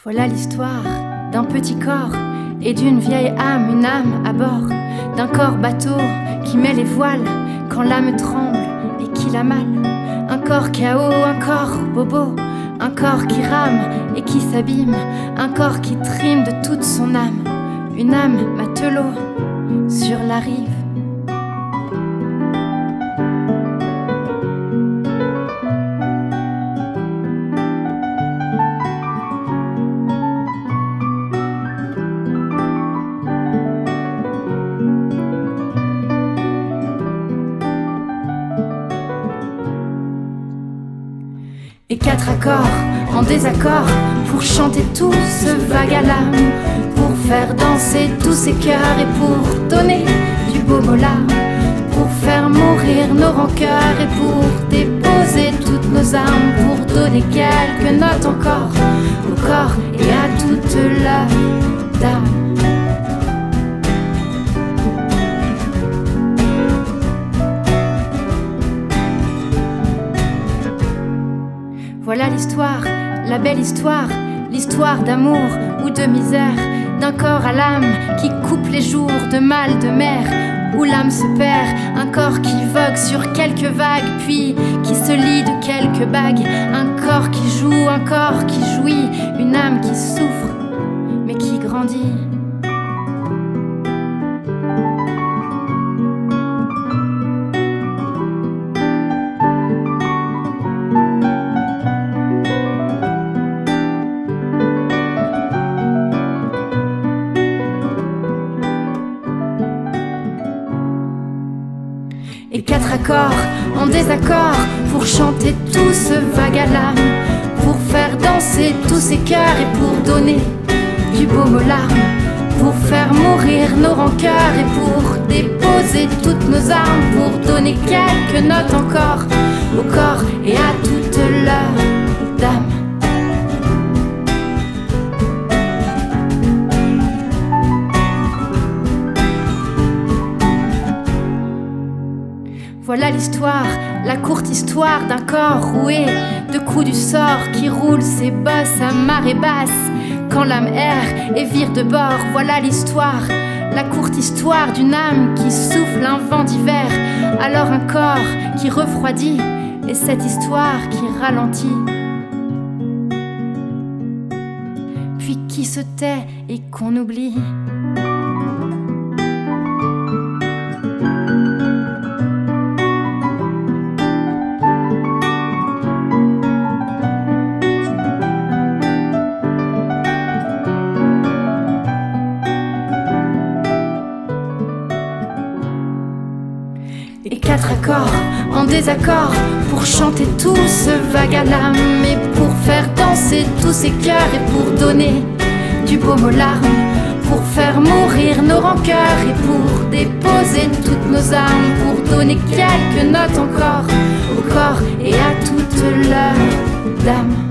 Voilà l'histoire d'un petit corps et d'une vieille âme, une âme à bord d'un corps bateau qui met les voiles quand l'âme tremble et qu'il a mal. Un corps chaos, un corps bobo, un corps qui rame et qui s'abîme, un corps qui trime de toute son âme, une âme matelot sur la rive. Et quatre accords en désaccord pour chanter tout ce vague à l'âme, pour faire danser tous ces cœurs et pour donner du beau mola, pour faire mourir nos rancœurs et pour déposer toutes nos âmes, pour donner quelques notes encore au corps et à toute l'âme d'âme. Voilà l'histoire, la belle histoire, l'histoire d'amour ou de misère, d'un corps à l'âme qui coupe les jours de mal de mer, où l'âme se perd, un corps qui vogue sur quelques vagues, puis qui se lie de quelques bagues, un corps qui joue, un corps qui jouit, une âme qui souffre, mais qui grandit. Et quatre accords en désaccord pour chanter tout ce vague à l'âme, pour faire danser tous ces cœurs et pour donner du baume aux larmes, pour faire mourir nos rancœurs et pour déposer toutes nos armes, pour donner quelques notes encore au corps et à toute leur dame. Voilà l'histoire, la courte histoire d'un corps roué de coups du sort qui roule ses bosses à marée basse quand l'âme erre et vire de bord. Voilà l'histoire, la courte histoire d'une âme qui souffle un vent d'hiver, alors un corps qui refroidit et cette histoire qui ralentit, puis qui se tait et qu'on oublie. Et quatre accords en désaccord pour chanter tout ce vague à l'âme et pour faire danser tous ces cœurs et pour donner du baume aux larmes, pour faire mourir nos rancœurs et pour déposer toutes nos âmes, pour donner quelques notes encore au corps et à toute leur dame.